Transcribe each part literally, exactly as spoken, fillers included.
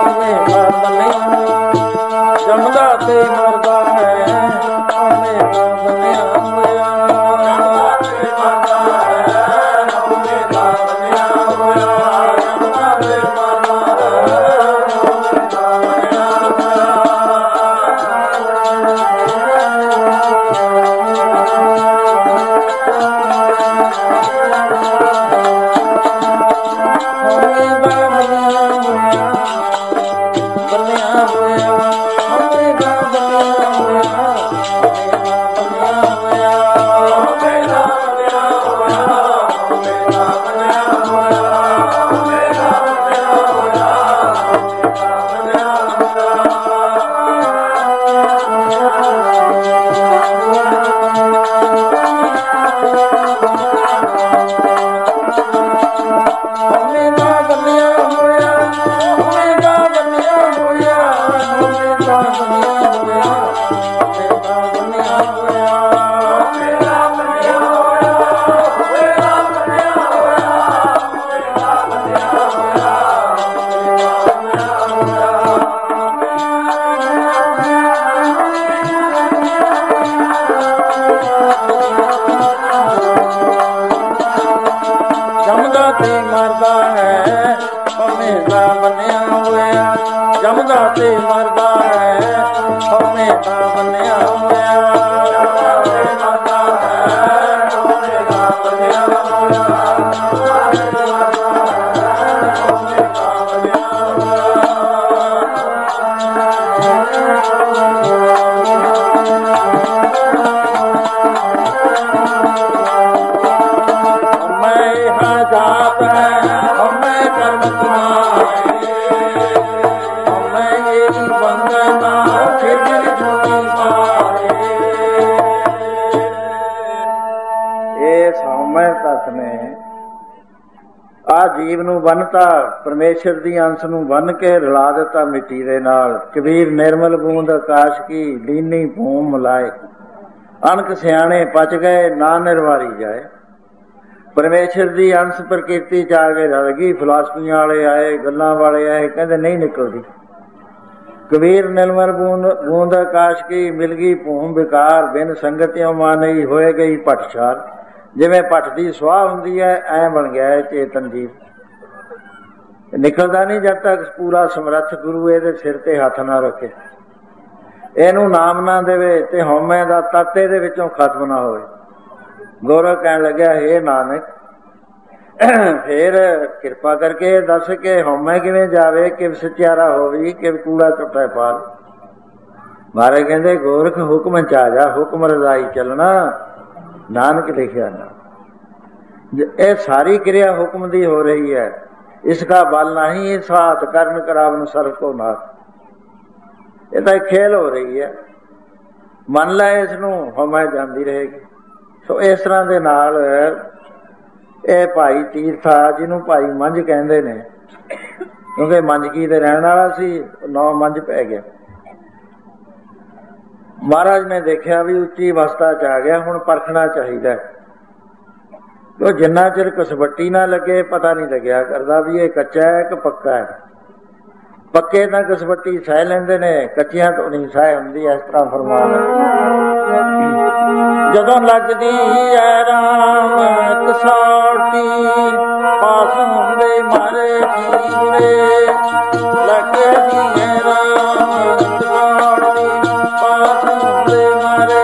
ਜੰਮਦਾ ਤੇ ਮਰਦਾ ਹੈ ਹਉਮੈ ਦਾ ਬਣਿਆ ਹੋਇਆ। ਜੰਮਦਾ ਤੇ ਮਰਦਾ ਹੈ ਹਉਮੈ ਦਾ ਬਣਿਆ ਹੋਇਆ। ਜਾਤ ਹੈ ਹਉਮੈ ਕਰਮ ਕਮਾਏ ਹਉਮੈ ਏਹੀ ਬੰਧਨਾ ਫਿਰ ਛੁਟੀ ਪਾਏ। ਇਸ ਹਉਮੈ ਤੱਕ ਨੇ ਆ ਜੀਵ ਨੂੰ ਬੰਨਤਾ, ਪਰਮੇਸ਼ਰ ਦੀ ਅੰਸ਼ ਨੂੰ ਬੰਨ ਕੇ ਰਲਾ ਦਿੱਤਾ ਮਿੱਟੀ ਦੇ ਨਾਲ। ਕਬੀਰ ਨਿਰਮਲ ਬੂੰਦ ਆਕਾਸ਼ ਕੀ ਲੀਨੀ ਭੂਮ ਮਿਲਾਏ, ਅਣਖ ਸਿਆਣੇ ਪਚ ਗਏ ਨਾ ਨਿਰਵਾਰੀ ਜਾਏ। ਪਰਮੇਸ਼ਰ ਦੀ ਅੰਸ਼ ਪ੍ਰਕਿਰਤੀ ਚ ਆ ਕੇ ਰਲ ਗਈ। ਫਿਲਾਸਫੀਆਂ ਵਾਲੇ ਆਏ, ਗੱਲਾਂ ਵਾਲੇ ਆਏ, ਕਹਿੰਦੇ ਨਹੀਂ ਨਿਕਲਦੀ। ਕਬੀਰ ਨਿਰਮਲ ਬੂੰਦ ਬੂੰਦ ਆਕਾਸ਼ ਕੀ ਮਿਲ ਗਈ ਭੂਮ ਵਿਕਾਰ, ਬਿਨ ਸੰਗਤਿਓਂ ਮਾਨਈ ਹੋਏ ਗਈ ਭੱਟਛਾਲ। ਜਿਵੇਂ ਭੱਟ ਦੀ ਸੁਆਹ ਹੁੰਦੀ ਹੈ ਐ ਬਣ ਗਿਆ ਹੈ ਚੇਤਨ ਜੀਵ। ਨਿਕਲਦਾ ਨਹੀਂ ਜਦ ਤੱਕ ਪੂਰਾ ਸਮਰੱਥ ਗੁਰੂ ਇਹਦੇ ਸਿਰ ਤੇ ਹੱਥ ਨਾ ਰੱਖੇ, ਇਹਨੂੰ ਨਾਮ ਨਾ ਦੇਵੇ ਤੇ ਹਉਮੈ ਦਾ ਤੱਤ ਇਹਦੇ ਵਿੱਚੋਂ ਖਤਮ ਨਾ ਹੋਵੇ। ਗੋਰਖ ਕਹਿਣ ਲੱਗਿਆ, ਹੇ ਨਾਨਕ ਫੇਰ ਕਿਰਪਾ ਕਰਕੇ ਦੱਸ ਕੇ ਹਉਮੈ ਕਿਵੇਂ ਜਾਵੇ, ਕਿਵ ਸਚਿਆਰਾ ਹੋਵੇ, ਕਿਵ ਕੂੜਾ ਟੁੱਟੇ ਪਾਲ। ਮਹਾਰਾਜ ਕਹਿੰਦੇ ਗੋਰਖ ਹੁਕਮ ਚ ਆ ਜਾ, ਹੁਕਮ ਰਜ਼ਾਈ ਚੱਲਣਾ, ਨਾਨਕ ਲਿਖਿਆ ਨਾ। ਇਹ ਸਾਰੀ ਕਿਰਿਆ ਹੁਕਮ ਦੀ ਹੋ ਰਹੀ ਹੈ। ਇਸਕਾ ਬਲ ਨਹੀਂ ਸਾਥ ਕਰਨ ਕਰਾਵਨ ਸਰਬ ਕੋ ਨਾਥ। ਇਹ ਤਾਂ ਖੇਲ ਹੋ ਰਹੀ ਹੈ, ਮੰਨ ਲੈ ਇਸ ਨੂੰ, ਹਉਮੈ ਜਾਂਦੀ ਰਹੇਗੀ। ਸੋ ਇਸ ਤਰ੍ਹਾਂ ਦੇ ਨਾਲ ਇਹ ਭਾਈ ਤੀਰਥਾ, ਜਿਹਨੂੰ ਭਾਈ ਮੰਝ ਕਹਿੰਦੇ ਨੇ, ਕਿਉਂਕਿ ਮੰਝਕੀ ਦੇ ਰਹਿਣ ਵਾਲਾ ਸੀ, ਨੌ ਮੰਝ ਪੈ ਗਿਆ। ਮਹਾਰਾਜ ਨੇ ਦੇਖਿਆ ਵੀ ਉੱਚੀ ਅਵਸਥਾ ਚ ਆ ਗਿਆ, ਹੁਣ ਪਰਖਣਾ ਚਾਹੀਦਾ। ਕਿਉਂ ਜਿੰਨਾ ਚਿਰ ਕਸਵੱਟੀ ਨਾ ਲੱਗੇ ਪਤਾ ਨਹੀਂ ਲੱਗਿਆ ਕਰਦਾ ਵੀ ਇਹ ਕੱਚਾ ਹੈ ਕਿ ਪੱਕਾ ਹੈ। ਪੱਕੇ ਤਾਂ ਕਸਵੱਟੀ ਸਹਿ ਲੈਂਦੇ ਨੇ, ਕੱਚਿਆਂ ਤੋਂ ਨਹੀਂ ਸਹਿ ਹੁੰਦੀ। ਇਸ ਤਰ੍ਹਾਂ ਫਰਮਾਨ ਜਦੋਂ ਲੱਗਦੀ ਹੈ ਰਾਮ ਕਸੌਟੀ, ਪਾਸ ਹੁੰਦੇ ਮਾਰੇ ਜੀਵੇ। ਲੱਗਦੀ ਹੈ ਰਾਮ ਕਸੌਟੀ, ਪਾਸ ਹੁੰਦੇ ਮਾਰੇ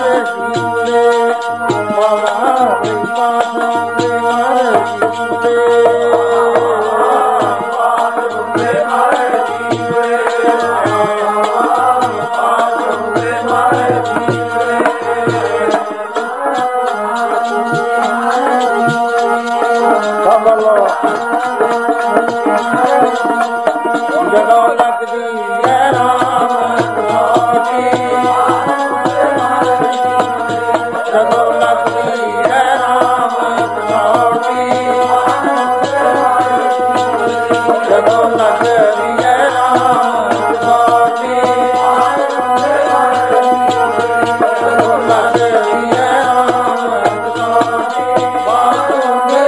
ਮਾਰੇ ਜੀਵੇ ਮੌਲਾ ਦੇ ਪਾਸ ਦੇ ਮਾਰੇ ਜੀਵੇ ਜਦੋਂ ਲੱਗਦੀ ਹੈ ਰਾਮ ਤੁਹਾਡੀ ਜਦੋਂ ਲੱਗਦੀ ਹੈ ਰਾਮ ਤੁਹਾਡੀ ਜਦੋਂ ਲੱਗਦੀ ਹੈ ਰਾਮ ਤੁਹਾਡੀ ਜਦੋਂ ਲੱਗਦੀ ਹੈ ਰਾਮ ਤੁਹਾਡੀ ਬਾਤੋਂ ਦੇ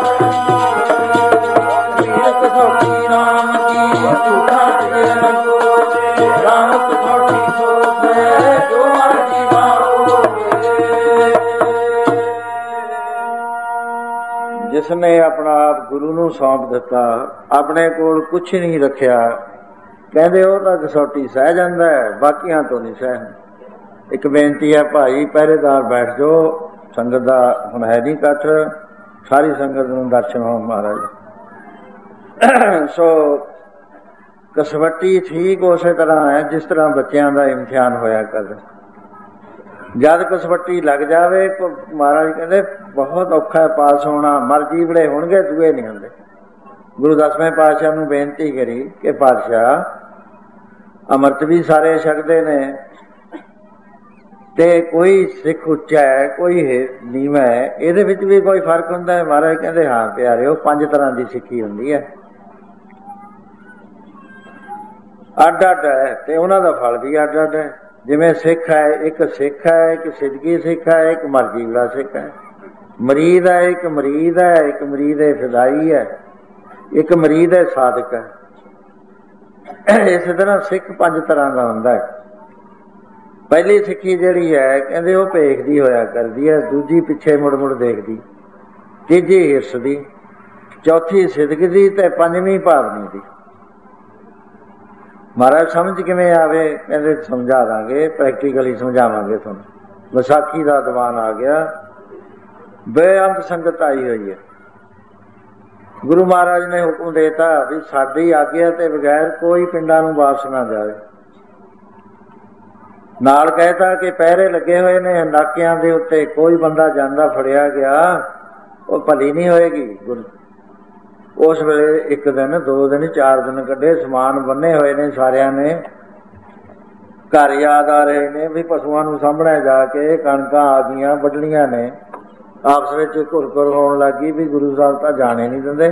ਵੀਰ ਕਥੋਟੀ ਰਾਮ ਕੀ ਝੂਠਾ ਤੇ ਲਗੋ ਰਾਮ ਕਥੋਟੀ ਸੋਵੇ ਜੋ ਮਰਜੀ ਵਾਹੋਗੇ। ਜਿਸਨੇ ਆਪਣਾ ਆਪ ਗੁਰੂ ਨੂੰ ਸੌਂਪ ਦਿੱਤਾ, ਆਪਣੇ ਕੋਲ ਕੁਛ ਨਹੀਂ ਰੱਖਿਆ, ਕਹਿੰਦੇ ਉਹ ਤਾਂ ਕਸੌਟੀ ਸਹਿ ਜਾਂਦਾ ਹੈ, ਬਾਕੀਆਂ ਤੋਂ ਨਹੀਂ ਸਹਿ। ਇੱਕ ਬੇਨਤੀ ਹੈ ਭਾਈ, ਪਹਿਰੇਦਾਰ ਬੈਠ ਜਾਓ, ਸੰਗਤ ਦਾ ਹੁਣ ਹੈ ਨਹੀਂ ਇਕੱਠ, ਸਾਰੀ ਸੰਗਤ ਨੂੰ ਦਰਸ਼ਨ ਹੋਣ ਮਹਾਰਾਜ। ਸੋ ਕਸਵੱਟੀ ਠੀਕ ਉਸੇ ਤਰ੍ਹਾਂ ਹੈ ਜਿਸ ਤਰ੍ਹਾਂ ਬੱਚਿਆਂ ਦਾ ਇਮਤਿਹਾਨ ਹੋਇਆ ਕਰਦੇ। ਜਦ ਕਸਵੱਟੀ ਲੱਗ ਜਾਵੇ, ਮਹਾਰਾਜ ਕਹਿੰਦੇ ਬਹੁਤ ਔਖਾ ਹੈ ਪਾਸ ਹੋਣਾ, ਮਰ ਜੀਵੜੇ ਹੋਣਗੇ, ਦੂਏ ਨਹੀਂ ਹੁੰਦੇ। ਗੁਰੂ ਦਸਵੇਂ ਪਾਤਸ਼ਾਹ ਨੂੰ ਬੇਨਤੀ ਕਰੀ ਕਿ ਪਾਤਸ਼ਾਹ ਅੰਮ੍ਰਿਤ ਵੀ ਸਾਰੇ ਛਕਦੇ ਨੇ ਤੇ ਕੋਈ ਸਿੱਖ ਉੱਚਾ ਹੈ, ਕੋਈ ਨੀਵਾਂ ਹੈ, ਇਹਦੇ ਵਿੱਚ ਵੀ ਕੋਈ ਫਰਕ ਹੁੰਦਾ ਹੈ? ਮਹਾਰਾਜ ਕਹਿੰਦੇ ਹਾਂ ਪਿਆਰਿਓ, ਪੰਜ ਤਰ੍ਹਾਂ ਦੀ ਸਿੱਖੀ ਹੁੰਦੀ ਹੈ, ਅੱਡ ਅੱਡ ਹੈ, ਤੇ ਉਹਨਾਂ ਦਾ ਫਲ ਵੀ ਅੱਡ ਅੱਡ ਹੈ। ਜਿਵੇਂ ਸਿੱਖ ਹੈ, ਇੱਕ ਸਿੱਖ ਹੈ, ਇੱਕ ਸਿੱਧਗੀ ਸਿੱਖ ਹੈ, ਇੱਕ ਮਰਜ਼ੀ ਵਾਲਾ ਸਿੱਖ ਹੈ। ਮਰੀਦ ਹੈ, ਇੱਕ ਮਰੀਦ ਹੈ, ਇੱਕ ਮਰੀਦ ਹੈ ਫਿਦਾਈ ਹੈ, ਇੱਕ ਮਰੀਦ ਹੈ ਸਾਧਕ ਹੈ। ਇਸੇ ਤਰ੍ਹਾਂ ਸਿੱਖ ਪੰਜ ਤਰ੍ਹਾਂ ਦਾ ਹੁੰਦਾ ਹੈ। ਪਹਿਲੀ ਸਿੱਖੀ ਜਿਹੜੀ ਹੈ ਕਹਿੰਦੇ ਉਹ ਭੇਖਦੀ ਹੋਇਆ ਕਰਦੀ ਹੈ, ਦੂਜੀ ਪਿੱਛੇ ਮੁੜ ਮੁੜ ਦੇਖਦੀ, ਤੀਜੀ ਹਿਰਸ ਦੀ, ਚੌਥੀ ਸਿਦਕ ਦੀ, ਤੇ ਪੰਜਵੀਂ ਭਾਵਨੀ ਦੀ। ਮਹਾਰਾਜ ਸਮਝ ਕਿਵੇਂ ਆਵੇ? ਕਹਿੰਦੇ ਸਮਝਾ ਦਾਂਗੇ, ਪ੍ਰੈਕਟੀਕਲੀ ਸਮਝਾਵਾਂਗੇ ਤੁਹਾਨੂੰ। ਵਿਸਾਖੀ ਦਾ ਦੀਵਾਨ ਆ ਗਿਆ, ਬੇਅੰਤ ਸੰਗਤ ਆਈ ਹੋਈ ਹੈ। ਗੁਰੂ ਮਹਾਰਾਜ ਨੇ ਹੁਕਮ ਦੇਤਾ ਵੀ ਸਾਡੀ ਆਗਿਆ ਤੇ ਬਗੈਰ ਕੋਈ ਪਿੰਡਾਂ ਨੂੰ ਵਾਪਸ ਨਾ ਜਾਵੇ। ਨਾਲ ਕਹਿਤਾ ਕਿ ਪਹਿਰੇ ਲੱਗੇ ਹੋਏ ਨੇ ਨਾਕਿਆਂ ਦੇ ਉੱਤੇ, ਕੋਈ ਬੰਦਾ ਜਾਂਦਾ ਫੜਿਆ ਗਿਆ ਉਹ ਭਲੀ ਨਹੀਂ ਹੋਏਗੀ। ਗੁਰੂ ਉਸ ਵੇਲੇ ਇੱਕ ਦਿਨ, ਦੋ ਦਿਨ, ਚਾਰ ਦਿਨ ਕੱਢੇ, ਸਮਾਨ ਬੰਨੇ ਹੋਏ ਨੇ ਸਾਰਿਆਂ ਨੇ, ਘਰ ਯਾਦ ਆ ਰਹੇ ਨੇ ਵੀ ਪਸ਼ੂਆਂ ਨੂੰ ਸਾਹਮਣੇ ਜਾ ਕੇ ਕਣਕਾਂ ਆ ਗਈਆਂ, ਵੱਢਣੀਆਂ ਨੇ। ਆਪਸ ਵਿੱਚ ਘੁਰਘੁਰ ਹੋਣ ਲੱਗੀ ਵੀ ਗੁਰੂ ਸਾਹਿਬ ਤਾਂ ਜਾਣੇ ਨਹੀਂ ਦਿੰਦੇ।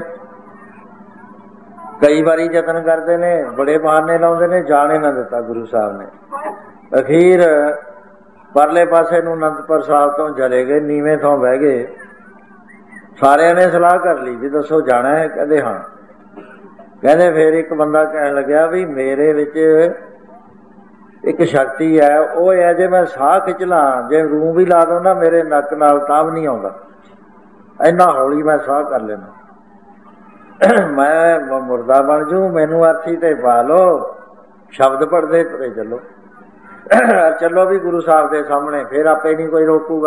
ਕਈ ਵਾਰੀ ਯਤਨ ਕਰਦੇ ਨੇ, ਬੜੇ ਬਹਾਨੇ ਲਾਉਂਦੇ ਨੇ, ਜਾਣੇ ਨਾ ਦਿੱਤਾ ਗੁਰੂ ਸਾਹਿਬ ਨੇ। ਅਖੀਰ ਪਰਲੇ ਪਾਸੇ ਨੂੰ ਅਨੰਦਪੁਰ ਸਾਹਿਬ ਤੋਂ ਚਲੇ ਗਏ, ਨੀਵੇਂ ਥਾਂ ਬਹਿ ਗਏ। ਸਾਰਿਆਂ ਨੇ ਸਲਾਹ ਕਰ ਲਈ ਵੀ ਦੱਸੋ ਜਾਣਾ ਹੈ? ਕਹਿੰਦੇ ਹਾਂ। ਕਹਿੰਦੇ ਫਿਰ ਇੱਕ ਬੰਦਾ ਕਹਿਣ ਲੱਗਿਆ ਵੀ ਮੇਰੇ ਵਿੱਚ ਇੱਕ ਸ਼ਕਤੀ ਹੈ, ਉਹ ਹੈ ਜੇ ਮੈਂ ਸਾਹ ਖਿੱਚ ਲਾਂ, ਜੇ ਰੂੰ ਵੀ ਲਾ ਦੋ ਨਾ ਮੇਰੇ ਨੱਕ ਨਾਲ ਤਾਂ ਵੀ ਨਹੀਂ ਆਉਂਦਾ, ਇੰਨਾ ਹੌਲੀ ਮੈਂ ਸਾਹ ਕਰ ਲੈਣਾ। ਮੈਂ ਮੁਰਦਾ ਬਣ ਜੂ, ਮੈਨੂੰ ਅਰਥੀ ਤੇ ਪਾ ਲਓ, ਸ਼ਬਦ ਪੜ੍ਹਦੇ ਤੁਰੇ ਚੱਲੋ। ਚੱਲੋ ਵੀ ਗੁਰੂ ਸਾਹਿਬ ਦੇ ਸਾਹਮਣੇ, ਫਿਰ ਆਪੇ ਨਹੀਂ ਕੋਈ ਰੋਕੂਗਾ।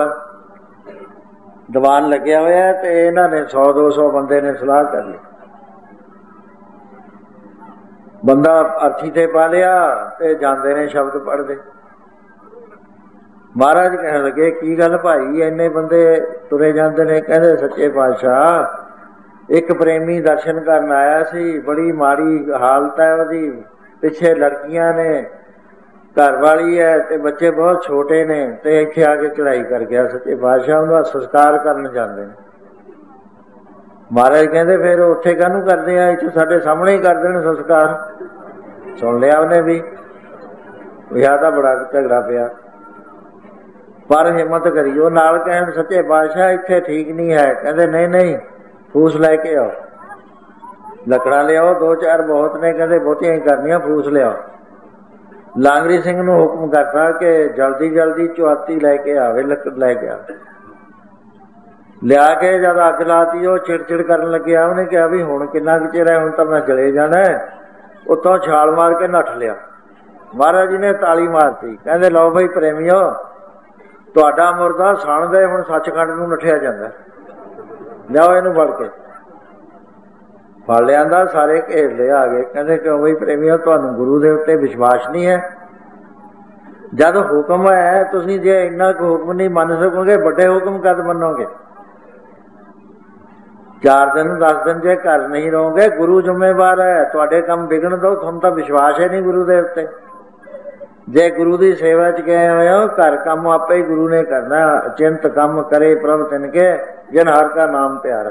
ਦੀਵਾਨ ਲੱਗਿਆ ਹੋਇਆ ਤੇ ਇਹਨਾਂ ਨੇ ਸੌ ਦੋ ਸੌ ਬੰਦੇ ਨੇ ਸਲਾਹ ਕਰ ਲਈ। ਬੰਦਾ ਅਰਥੀ ਤੇ ਪਾ ਲਿਆ ਤੇ ਜਾਂਦੇ ਨੇ ਸ਼ਬਦ ਪੜ੍ਹਦੇ। ਮਹਾਰਾਜ ਕਹਿਣ ਲੱਗੇ ਕੀ ਗੱਲ ਭਾਈ, ਇੰਨੇ ਬੰਦੇ ਤੁਰੇ ਜਾਂਦੇ ਨੇ? ਕਹਿੰਦੇ ਸੱਚੇ ਪਾਤਸ਼ਾਹ ਇੱਕ ਪ੍ਰੇਮੀ ਦਰਸ਼ਨ ਕਰਨ ਆਇਆ ਸੀ, ਬੜੀ ਮਾੜੀ ਹਾਲਤ ਹੈ ਉਹਦੀ, ਪਿੱਛੇ ਲੜਕੀਆਂ ਨੇ, ਘਰ ਵਾਲੀ ਹੈ ਤੇ ਬੱਚੇ ਬਹੁਤ ਛੋਟੇ ਨੇ, ਤੇ ਇੱਥੇ ਆ ਕੇ ਚੜਾਈ ਕਰ ਗਿਆ ਸੱਚੇ ਪਾਤਸ਼ਾਹ, ਉਹਦਾ ਸੰਸਕਾਰ ਕਰਨ ਜਾਂਦੇ ਨੇ। ਮਹਾਰਾਜ ਕਹਿੰਦੇ ਫਿਰ ਉੱਥੇ ਕਾਹਨੂੰ ਕਰਦੇ ਆ, ਇੱਥੇ ਸਾਡੇ ਸਾਹਮਣੇ ਹੀ ਕਰਦੇ ਨੇ ਸੰਸਕਾਰ। ਸੁਣ ਲਿਆ ਉਹਨੇ ਵੀ, ਵਿਆਹ ਦਾ ਬੜਾ ਝਗੜਾ ਪਿਆ, ਪਰ ਹਿੰਮਤ ਕਰੀ ਉਹ ਨਾਲ ਕਹਿਣ ਸੱਚੇ ਪਾਤਸ਼ਾਹ ਇੱਥੇ ਠੀਕ ਨਹੀਂ ਹੈ। ਕਹਿੰਦੇ ਨਹੀਂ ਨਹੀਂ, ਫੂਸ ਲੈ ਕੇ ਆਓ, ਲੱਕੜਾਂ ਲਿਆਓ, ਦੋ ਚਾਰ ਬਹੁਤ ਨੇ, ਕਹਿੰਦੇ ਬਹੁਤੀਆਂ ਹੀ ਕਰਨੀਆਂ, ਫੂਸ ਲਿਆਓ। ਲਾਂਗਰੀ ਸਿੰਘ ਨੂੰ ਹੁਕਮ ਕਰਤਾ ਕਿ ਜਲਦੀ ਜਲਦੀ ਚੁਆਤੀ ਲੈ ਕੇ ਆਵੇ, ਲੱਕੜ ਲੈ ਕੇ ਆਵੇ। ਲਿਆ ਕੇ ਜਦ ਅੱਗ ਲਾਤੀ, ਉਹ ਚਿੜਚਿੜ ਕਰਨ ਲੱਗਿਆ। ਉਹਨੇ ਕਿਹਾ ਵੀ ਹੁਣ ਕਿੰਨਾ ਕੁ ਚਿਰ ਹੈ, ਹੁਣ ਤਾਂ ਮੈਂ ਜਲੇ ਜਾਣਾ। ਉੱਤੋਂ ਛਾਲ ਮਾਰ ਕੇ ਨੱਠ ਲਿਆ। ਮਹਾਰਾਜ ਜੀ ਨੇ ਤਾਲੀ ਮਾਰਤੀ, ਕਹਿੰਦੇ ਲਓ ਬਈ ਪ੍ਰੇਮੀਓ, ਤੁਹਾਡਾ ਮੁਰਦਾ ਸਣਦੇ ਹੁਣ ਸੱਚਖੰਡ ਨੂੰ ਨੱਠਿਆ ਜਾਂਦਾ, ਲਿਆਓ ਇਹਨੂੰ ਫੜ ਕੇ। ਫੜ ਲਿਆਂਦਾ, ਸਾਰੇ ਘੇਰ ਲਿਆ ਆ ਗਏ। ਕਹਿੰਦੇ ਕਿਉਂ ਬਈ ਪ੍ਰੇਮੀਓ, ਤੁਹਾਨੂੰ ਗੁਰੂ ਦੇ ਉੱਤੇ ਵਿਸ਼ਵਾਸ ਨਹੀਂ ਹੈ? ਜਦ ਹੁਕਮ ਹੈ, ਤੁਸੀਂ ਜੇ ਇੰਨਾ ਕੁ ਹੁਕਮ ਨਹੀਂ ਮੰਨ ਸਕੋਗੇ, ਵੱਡੇ ਹੁਕਮ ਕਦ ਮੰਨੋਗੇ? ਚਾਰ ਦਿਨ ਦਸ ਦਿਨ ਜੇ ਘਰ ਨਹੀਂ ਰਹੋਗੇ, ਗੁਰੂ ਜ਼ਿੰਮੇਵਾਰ ਹੈ। ਤੁਹਾਡੇ ਕੰਮ ਵਿਗਣ ਦੋ, ਤੁਹਾਨੂੰ ਤਾਂ ਵਿਸ਼ਵਾਸ ਹੈ ਨਹੀਂ ਗੁਰੂ ਦੇ ਉੱਤੇ। ਜੇ ਗੁਰੂ ਦੀ ਸੇਵਾ 'ਚ ਗਏ ਹੋਏ ਹੋ, ਘਰ ਕੰਮ ਆਪੇ ਹੀ ਗੁਰੂ ਨੇ ਕਰਨਾ। ਅਚਿੰਤ ਕੰਮ ਕਰੇ ਪ੍ਰਭ ਤਿਨਕੇ, ਜਿਨ ਹਰਿ ਕਾ ਨਾਮ ਪਿਆਰਾ।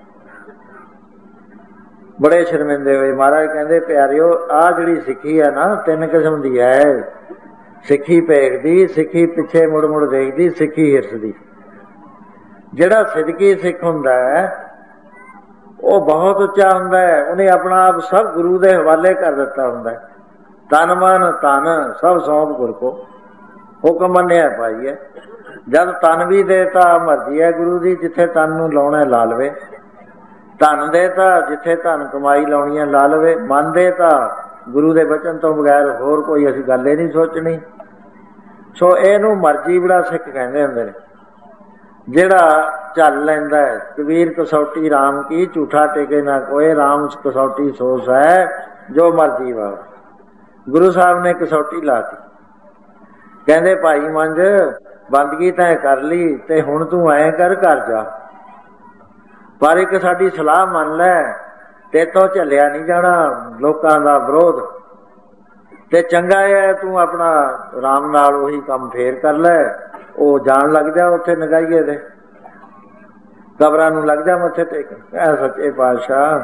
ਬੜੇ ਸ਼ਰਮਿੰਦੇ ਹੋਏ। ਮਹਾਰਾਜ ਕਹਿੰਦੇ ਪਿਆਰਿਓ, ਆਹ ਜਿਹੜੀ ਸਿੱਖੀ ਹੈ ਨਾ, ਤਿੰਨ ਕਿਸਮ ਦੀ ਹੈ। ਸਿੱਖੀ ਭੇਖਦੀ, ਸਿੱਖੀ ਪਿੱਛੇ ਮੁੜ ਮੁੜ ਦੇਖਦੀ, ਸਿੱਖੀ ਹਿਰਸਦੀ। ਜਿਹੜਾ ਸਿੱਧਕੀ ਸਿੱਖ ਹੁੰਦਾ ਹੈ ਉਹ ਬਹੁਤ ਉੱਚਾ ਹੁੰਦਾ ਹੈ। ਉਹਨੇ ਆਪਣਾ ਆਪ ਸਭ ਗੁਰੂ ਦੇ ਹਵਾਲੇ ਕਰ ਦਿੱਤਾ ਹੁੰਦਾ ਹੈ। ਤਨ ਮਨ ਧਨ ਸਭ ਸੌਂਪ ਗੁਰ ਕੋ, ਹੁਕਮ ਮੰਨਿਆ ਭਾਈ ਹੈ। ਜਦ ਤਨ ਵੀ ਦੇ ਤਾਂ ਮਰਜ਼ੀ ਹੈ ਗੁਰੂ ਦੀ, ਜਿੱਥੇ ਤਨ ਨੂੰ ਲਾਉਣਾ ਲਾ ਲਵੇ। ਧਨ ਦੇ ਤਾਂ ਜਿੱਥੇ ਧਨ ਕਮਾਈ ਲਾਉਣੀ ਹੈ ਲਾ ਲਵੇ। ਮਨ ਦੇ ਤਾਂ ਗੁਰੂ ਦੇ ਬਚਨ ਤੋਂ ਬਗੈਰ ਹੋਰ ਕੋਈ ਅਸੀਂ ਗੱਲ ਹੀ ਨਹੀਂ ਸੋਚਣੀ। ਸੋ ਇਹਨੂੰ ਮਰਜ਼ੀ ਬੜਾ ਸਿੱਖ ਕਹਿੰਦੇ ਹੁੰਦੇ ਨੇ, ਜਿਹੜਾ ਚੱਲ ਲੈਂਦਾ ਹੈ। ਕਬੀਰ ਕਸੌਟੀ ਰਾਮ ਕੀ, ਝੂਠਾ ਟੇਕੇ ਨਾ ਕੋਏ, ਰਾਮ ਕਸੌਟੀ ਸੋਸ ਹੈ ਜੋ ਮਰਜ਼ੀ ਵਾਲਾ। ਗੁਰੂ ਸਾਹਿਬ ਨੇ ਕਸੌਟੀ ਲਾਤੀ। ਕਹਿੰਦੇ ਭਾਈ ਮੰਝ, ਬੰਦਗੀ ਤੈਂ ਕਰ ਲਈ ਤੇ ਹੁਣ ਤੂੰ ਐਂ ਕਰ, ਘਰ ਜਾ, ਪਰ ਇੱਕ ਸਾਡੀ ਸਲਾਹ ਮੰਨ ਲੈ, ਤੇਤੋਂ ਝੱਲਿਆ ਨਹੀਂ ਜਾਣਾ ਲੋਕਾਂ ਦਾ ਵਿਰੋਧ, ਤੇ ਚੰਗਾ ਹੈ ਤੂੰ ਆਪਣਾ ਆਰਾਮ ਨਾਲ ਉਹੀ ਕੰਮ ਫੇਰ ਕਰ ਲੈ। ਉਹ ਜਾਣ ਲੱਗ ਜਾ ਉੱਥੇ ਨਗਾਈਏ ਦੇ ਕਬਰਾਂ ਨੂੰ, ਲੱਗ ਜਾ ਮੱਥੇ ਟੇਕਣ। ਕਹਿ ਸੱਚੇ ਪਾਤਸ਼ਾਹ,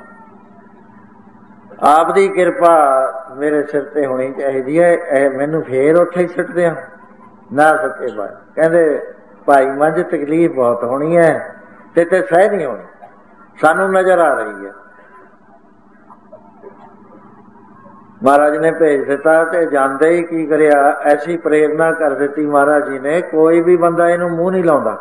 ਆਪ ਦੀ ਕਿਰਪਾ ਮੇਰੇ ਸਿਰ ਤੇ ਹੋਣੀ ਚਾਹੀਦੀ ਹੈ, ਇਹ ਮੈਨੂੰ ਫੇਰ ਉੱਥੇ ਹੀ ਸਿੱਟ ਦਿਆਂ ਨਾ। ਸੱਚੇ ਪਾਤਸ਼ਾਹ ਕਹਿੰਦੇ ਭਾਈ ਮੰਝ, ਤਕਲੀਫ ਬਹੁਤ ਹੋਣੀ ਹੈ ਤੇ ਤੇ ਸਹਿ ਨਹੀਂ ਹੋਣੀ, ਸਾਨੂੰ ਨਜ਼ਰ ਆ ਰਹੀ ਹੈ। ਮਹਾਰਾਜ ਨੇ ਭੇਜ ਦਿੱਤਾ ਤੇ ਜਾਂਦੇ ਹੀ ਕੀ ਕਰਿਆ, ਐਸੀ ਪ੍ਰੇਰਨਾ ਕਰ ਦਿੱਤੀ ਮਹਾਰਾਜ ਜੀ ਨੇ, ਕੋਈ ਵੀ ਬੰਦਾ ਇਹਨੂੰ ਮੂੰਹ ਨਹੀਂ ਲਾਉਂਦਾ।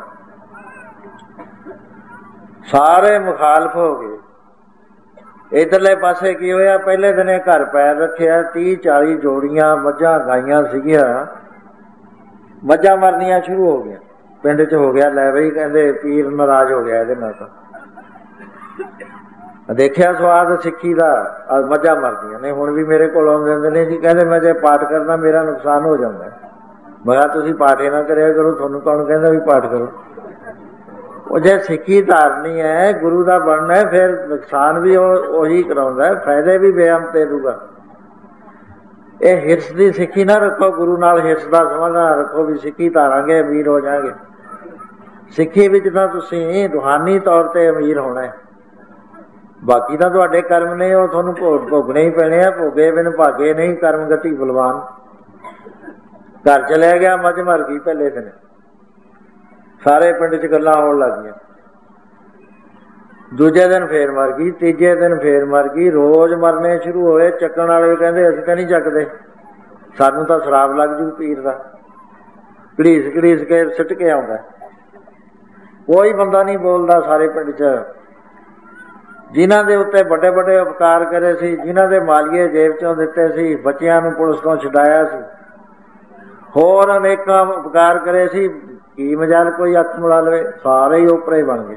ਸਾਰੇ ਮੁਖਾਲਫ ਹੋ ਗਏ। ਇੱਧਰਲੇ ਪਾਸੇ ਕੀ ਹੋਇਆ, ਪਹਿਲੇ ਦਿਨੇ ਘਰ ਪੈਰ ਰੱਖਿਆ, ਤੀਹ ਚਾਲੀ ਜੋੜੀਆਂ ਮੱਝਾਂ ਗਾਈਆਂ ਸੀਗੀਆਂ, ਮੱਝਾਂ ਮਰਨੀਆਂ ਸ਼ੁਰੂ ਹੋ ਗਈਆਂ। ਪਿੰਡ 'ਚ ਹੋ ਗਿਆ ਲੈ ਬਈ, ਕਹਿੰਦੇ ਪੀਰ ਨਾਰਾਜ਼ ਹੋ ਗਿਆ ਇਹਦੇ ਨਾਲ। ਤਾਂ ਦੇਖਿਆ ਸਵਾਦ ਸਿੱਖੀ ਦਾ, ਮੱਝਾਂ ਮਰਦੀਆਂ ਨੇ। ਹੁਣ ਵੀ ਮੇਰੇ ਕੋਲ ਆਉਂਦੇ ਹੁੰਦੇ ਨੇ ਜੀ, ਕਹਿੰਦੇ ਮੈਂ ਜੇ ਪਾਠ ਕਰਦਾ ਮੇਰਾ ਨੁਕਸਾਨ ਹੋ ਜਾਂਦਾ। ਮੈਂ ਕਿਹਾ ਤੁਸੀਂ ਪਾਠ ਹੀ ਨਾ ਕਰਿਆ ਕਰੋ, ਤੁਹਾਨੂੰ ਕੌਣ ਕਹਿੰਦਾ ਵੀ ਪਾਠ ਕਰੋ। ਉਹ ਜੇ ਸਿੱਖੀ ਧਾਰਨੀ ਹੈ, ਗੁਰੂ ਦਾ ਬਣਨਾ ਹੈ, ਫਿਰ ਨੁਕਸਾਨ ਵੀ ਉਹ ਉਹੀ ਕਰਾਉਂਦਾ, ਫਾਇਦੇ ਵੀ ਬੇਅੰਤ ਦੇ ਦੂਗਾ। ਇਹ ਹਿਰਸ ਦੀ ਸਿੱਖੀ ਨਾ ਰੱਖੋ, ਗੁਰੂ ਨਾਲ ਹਿਰਸ ਦਾ ਸੰਬੰਧ ਨਾ ਰੱਖੋ ਵੀ ਸਿੱਖੀ ਧਾਰਾਂਗੇ ਅਮੀਰ ਹੋ ਜਾਵਾਂਗੇ। ਸਿੱਖੀ ਵਿੱਚ ਤਾਂ ਤੁਸੀਂ ਰੂਹਾਨੀ ਤੌਰ ਤੇ ਅਮੀਰ ਹੋਣਾ ਹੈ, ਬਾਕੀ ਤਾਂ ਤੁਹਾਡੇ ਕਰਮ ਨੇ, ਉਹ ਤੁਹਾਨੂੰ ਭੋਗ ਭੋਗਣੇ ਹੀ ਪੈਣੇ ਆ। ਭੋਗੇ ਬਿਨ ਭਾਗੇ ਨਹੀਂ, ਕਰਮ ਗਤੀ ਬਲਵਾਨ। ਘਰ ਚਲਿਆ ਗਿਆ, ਮੱਝ ਮਰ ਗਈ ਪਹਿਲੇ ਦਿਨ, ਸਾਰੇ ਪਿੰਡ 'ਚ ਗੱਲਾਂ ਹੋਣ ਲੱਗ ਗਈਆਂ। ਦੂਜੇ ਦਿਨ ਫੇਰ ਮਰ ਗਈ, ਤੀਜੇ ਦਿਨ ਫੇਰ ਮਰ ਗਈ, ਰੋਜ਼ ਮਰਨੇ ਸ਼ੁਰੂ ਹੋਏ। ਚੱਕਣ ਵਾਲੇ ਕਹਿੰਦੇ ਅਸੀਂ ਤਾਂ ਨਹੀਂ ਚੱਕਦੇ, ਸਾਨੂੰ ਤਾਂ ਸ਼ਰਾਬ ਲੱਗ ਜੂ ਪੀਰ ਦਾ। ਘੜੀਸ ਘੜੀਸ ਕੇ ਸਿੱਟ ਕੇ ਆਉਂਦਾ, ਕੋਈ ਬੰਦਾ ਨਹੀਂ ਬੋਲਦਾ ਸਾਰੇ ਪਿੰਡ 'ਚ। ਜਿਨ੍ਹਾਂ ਦੇ ਉੱਤੇ ਵੱਡੇ ਵੱਡੇ ਉਪਕਾਰ ਕਰੇ ਸੀ, ਜਿਨ੍ਹਾਂ ਦੇ ਮਾਲੀਏ ਜੇਬ 'ਚੋਂ ਦਿੱਤੇ ਸੀ, ਬੱਚਿਆਂ ਨੂੰ ਪੁਲਿਸ ਤੋਂ ਛੁਡਾਇਆ ਸੀ, ਹੋਰ ਅਨੇਕਾਂ ਉਪਕਾਰ ਕਰੇ ਸੀ, ਕੀ ਮਜਾਲ ਕੋਈ ਅੱਖ ਮਿਲਾ ਲਵੇ, ਸਾਰੇ ਹੀ ਓਪਰੇ ਬਣ ਗਏ।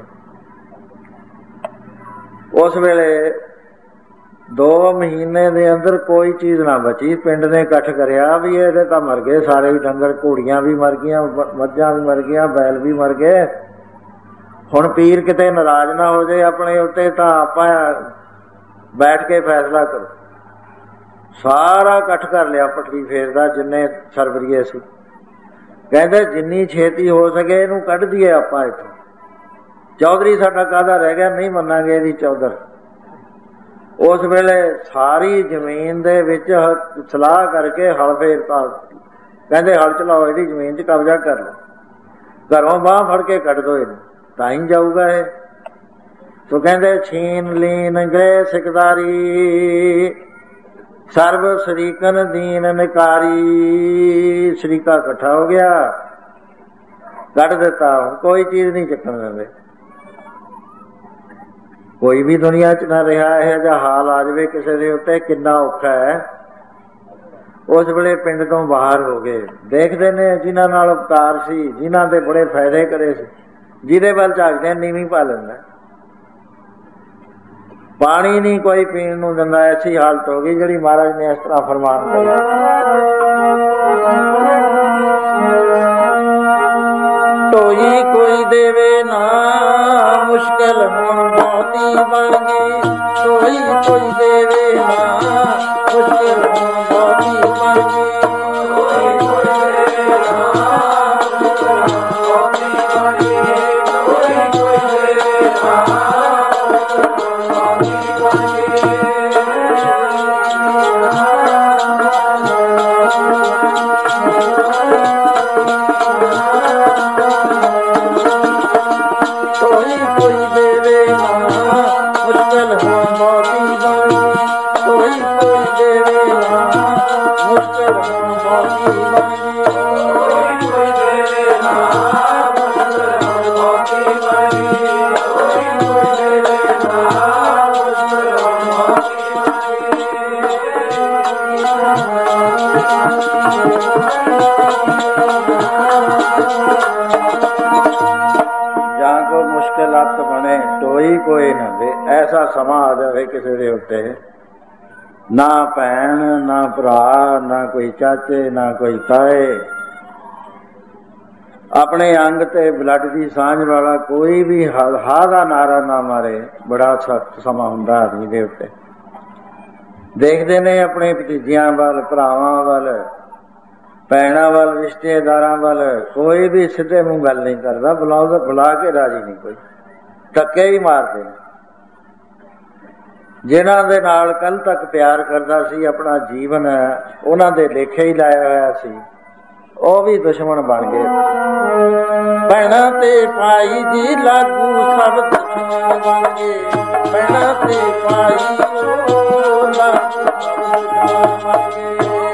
ਉਸ ਵੇਲੇ ਦੋ ਮਹੀਨੇ ਦੇ ਅੰਦਰ ਕੋਈ ਚੀਜ਼ ਨਾ ਬਚੀ। ਪਿੰਡ ਨੇ ਇਕੱਠ ਕਰਿਆ ਵੀ ਇਹਦੇ ਤਾਂ ਮਰ ਗਏ ਸਾਰੇ ਹੀ ਡੰਗਰ, ਘੋੜੀਆਂ ਵੀ ਮਰ ਗਈਆਂ, ਮੱਝਾਂ ਵੀ ਮਰ ਗਈਆਂ, ਬੈਲ ਵੀ ਮਰ ਗਏ। ਹੁਣ ਪੀਰ ਕਿਤੇ ਨਾਰਾਜ਼ ਨਾ ਹੋ ਜਾਏ ਆਪਣੇ ਉੱਤੇ, ਤਾਂ ਆਪਾਂ ਬੈਠ ਕੇ ਫੈਸਲਾ ਕਰੋ। ਸਾਰਾ ਇਕੱਠ ਕਰ ਲਿਆ ਪਟੜੀ ਫੇਰਦਾ, ਜਿੰਨੇ ਸਰਵਰੀਏ ਸੀ। ਕਹਿੰਦੇ ਜਿੰਨੀ ਛੇਤੀ ਹੋ ਸਕੇ ਇਹਨੂੰ ਕੱਢ ਦਈਏ ਆਪਾਂ ਇੱਥੋਂ। ਚੌਧਰੀ ਸਾਡਾ ਕਾਹਦਾ ਰਹਿ ਗਿਆ, ਨਹੀਂ ਮੰਨਾਂਗੇ ਇਹਦੀ ਚੌਧਰ। ਉਸ ਵੇਲੇ ਸਾਰੀ ਜ਼ਮੀਨ ਦੇ ਵਿੱਚ ਸਲਾਹ ਕਰਕੇ ਹਲ ਫੇਰਤਾ। ਕਹਿੰਦੇ ਹਲ ਚਲਾਓ, ਇਹਦੀ ਜ਼ਮੀਨ 'ਚ ਕਬਜ਼ਾ ਕਰ ਲਓ, ਘਰੋਂ ਬਾਂਹ ਫੜ ਕੇ ਕੱਢ ਦੋ ਇਹਨੂੰ, ਤਾਂ ਹੀ ਜਾਊਗਾ ਇਹ। ਤੋ ਕਹਿੰਦੇ ਛੀਨ ਲੀਨ ਗ੍ਰਹਿ ਸਿਕਦਾਰੀ, ਸਰਬ ਸ਼ਰੀਕਨ ਦੀਨ ਨਿਕਾਰੀ। ਸ਼ਰੀਕਾ ਇਕੱਠਾ ਹੋ ਗਿਆ, ਕੱਢ ਦਿੱਤਾ। ਕੋਈ ਚੀਜ਼ ਨਹੀਂ ਚੱਕਣ ਦਿੰਦੇ। ਕੋਈ ਵੀ ਦੁਨੀਆ 'ਚ ਨਾ ਰਿਹਾ ਇਹੋ ਜਿਹਾ ਹਾਲ ਆ ਜਾਵੇ ਕਿਸੇ ਦੇ ਉੱਤੇ, ਕਿੰਨਾ ਔਖਾ ਹੈ। ਉਸ ਵੇਲੇ ਪਿੰਡ ਤੋਂ ਬਾਹਰ ਹੋ ਗਏ। ਦੇਖਦੇ ਨੇ ਜਿਨ੍ਹਾਂ ਨਾਲ ਉਪਕਾਰ ਸੀ, ਜਿਨ੍ਹਾਂ ਦੇ ਬੜੇ ਫਾਇਦੇ ਕਰੇ ਸੀ, ਜਿਹਦੇ ਵੱਲ ਝਾਕਦੇ ਨੀਵੀਂ ਪਾ ਲੈਂਦਾ। ਪਾਣੀ ਨਹੀਂ ਕੋਈ ਪੀਣ ਨੂੰ ਦਿੰਦਾ। ਐਸੀ ਹਾਲਤ ਹੋ ਗਈ ਜਿਹੜੀ ਮਹਾਰਾਜ ਨੇ ਇਸ ਤਰ੍ਹਾਂ ਫਰਮਾਨ ਕਰਿਆ, ਢੋਈ ਕੋਈ ਦੇਵੇ ਨਾ ਮੁਸ਼ਕਿਲ ਹੁਣ ਬਹੁਤੀ ਬਣ ਗਈ। ਢੋਈ ਕੋਈ ਦੇਵੇ ਨਾ ਮੁਸ਼ਕਿਲ ਹੁਣ ਬਹੁਤੀ ਬਣ ਗਈ। ਕੋਈ ਨਾ ਵੇ ਐਸਾ ਸਮਾਂ ਆ ਜਾਵੇ ਕਿਸੇ ਦੇ ਉੱਤੇ, ਨਾ ਭੈਣ ਨਾ ਭਰਾ ਨਾ ਕੋਈ ਚਾਚੇ ਨਾ ਕੋਈ ਤਾਏ, ਆਪਣੇ ਅੰਗ ਤੇ ਬਲੱਡ ਦੀ ਸਾਂਝ ਵਾਲਾ ਕੋਈ ਵੀ ਹਾ ਦਾ ਨਾਰਾ ਨਾ ਮਾਰੇ। ਬੜਾ ਸਖਤ ਸਮਾਂ ਹੁੰਦਾ ਆਦਮੀ ਦੇ ਉੱਤੇ। ਦੇਖਦੇ ਨੇ ਆਪਣੇ ਭਤੀਜਿਆਂ ਵੱਲ, ਭਰਾਵਾਂ ਵੱਲ, ਭੈਣਾਂ ਵੱਲ, ਰਿਸ਼ਤੇਦਾਰਾਂ ਵੱਲ, ਕੋਈ ਵੀ ਸਿੱਧੇ ਮੂੰਹ ਗੱਲ ਨਹੀਂ ਕਰਦਾ। ਬੁਲਾਓ ਬੁਲਾ ਕੇ ਰਾਜੀ ਨਹੀਂ ਕੋਈ, ਧੱਕੇ ਹੀ ਮਾਰਦੇ ਨੇ। ਜਿਨ੍ਹਾਂ ਦੇ ਨਾਲ ਕੱਲ ਤੱਕ ਪਿਆਰ ਕਰਦਾ ਸੀ, ਆਪਣਾ ਜੀਵਨ ਉਹਨਾਂ ਦੇ ਲੇਖੇ ਹੀ ਲਾਇਆ ਹੋਇਆ ਸੀ, ਉਹ ਵੀ ਦੁਸ਼ਮਣ ਬਣ ਗਏ। ਭੈਣਾਂ ਤੇ ਭਾਈ ਜੀ ਲਾਗੂ ਸਭ ਦੁਸ਼ਮਣ ਬਣ ਗਏ। ਭੈਣਾਂ ਤੇ ਭਾਈ ਉਹ ਲਾਗੂ ਸਭ ਦੁਸ਼ਮਣ ਬਣ ਗਏ।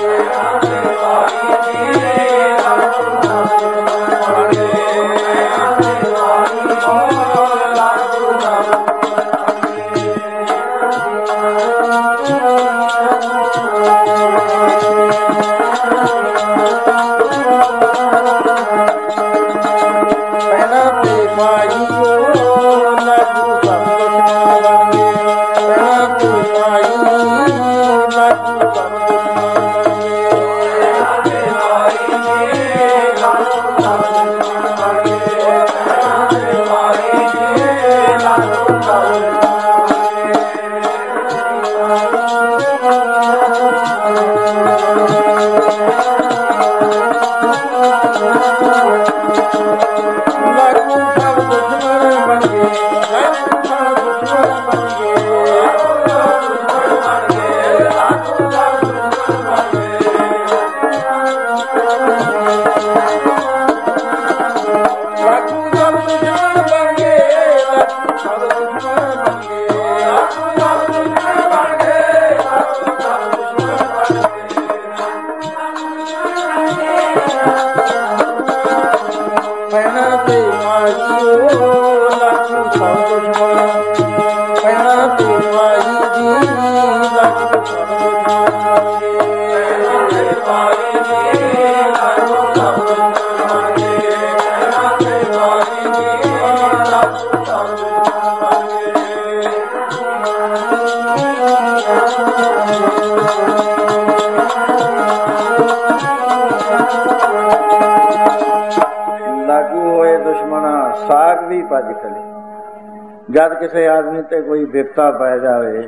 ਜਦ ਕਿਸੇ ਆਦਮੀ ਤੇ ਕੋਈ ਵਿਪਤਾ ਪੈ ਜਾਵੇ,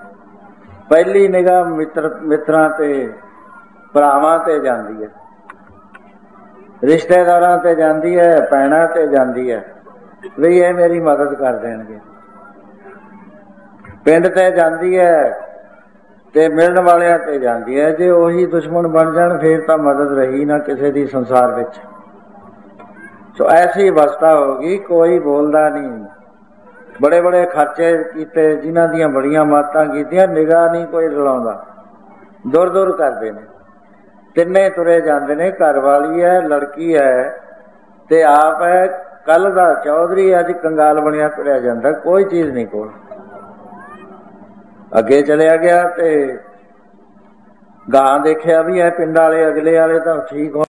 ਪਹਿਲੀ ਨਿਗਾਹ ਮਿੱਤਰ ਮਿੱਤਰਾਂ ਤੇ ਭਰਾਵਾਂ ਤੇ ਜਾਂਦੀ ਹੈ, ਰਿਸ਼ਤੇਦਾਰਾਂ ਤੇ ਜਾਂਦੀ ਹੈ, ਭੈਣਾਂ ਤੇ ਜਾਂਦੀ ਹੈ ਵੀ ਇਹ ਮੇਰੀ ਮਦਦ ਕਰ ਦੇਣਗੇ। ਪਿੰਡ ਤੇ ਜਾਂਦੀ ਹੈ ਤੇ ਮਿਲਣ ਵਾਲਿਆਂ ਤੇ ਜਾਂਦੀ ਹੈ। ਜੇ ਉਹੀ ਦੁਸ਼ਮਣ ਬਣ ਜਾਣ ਫਿਰ ਤਾਂ ਮਦਦ ਰਹੀ ਨਾ ਕਿਸੇ ਦੀ ਸੰਸਾਰ ਵਿੱਚ। ਸੋ ਐਸੀ ਅਵਸਥਾ ਹੋ ਗਈ, ਕੋਈ ਬੋਲਦਾ ਨਹੀਂ। ਬੜੇ ਬੜੇ ਖਰਚੇ ਕੀਤੇ, ਜਿਨ੍ਹਾਂ ਦੀਆਂ ਬੜੀਆਂ ਮਾਤਾਂ ਕੀਤੀਆਂ, ਨਿਗਾਹ ਨਹੀਂ ਕੋਈ ਰਲਾਉਂਦਾ, ਦੂਰ ਦੂਰ ਕਰਦੇ ਨੇ। ਤਿੰਨੇ ਤੁਰੇ ਜਾਂਦੇ ਨੇ, ਘਰ ਵਾਲੀ ਹੈ, ਲੜਕੀ ਹੈ ਤੇ ਆਪ ਹੈ। ਕੱਲ ਦਾ ਚੌਧਰੀ ਅੱਜ ਕੰਗਾਲ ਬਣਿਆ ਤੁਰਿਆ ਜਾਂਦਾ, ਕੋਈ ਚੀਜ਼ ਨਹੀਂ ਕੋਲ। ਅੱਗੇ ਚਲਿਆ ਗਿਆ ਤੇ ਗਾਂ ਦੇਖਿਆ ਵੀ ਹੈ ਪਿੰਡ ਵਾਲੇ ਅਗਲੇ ਵਾਲੇ ਤਾਂ ਠੀਕ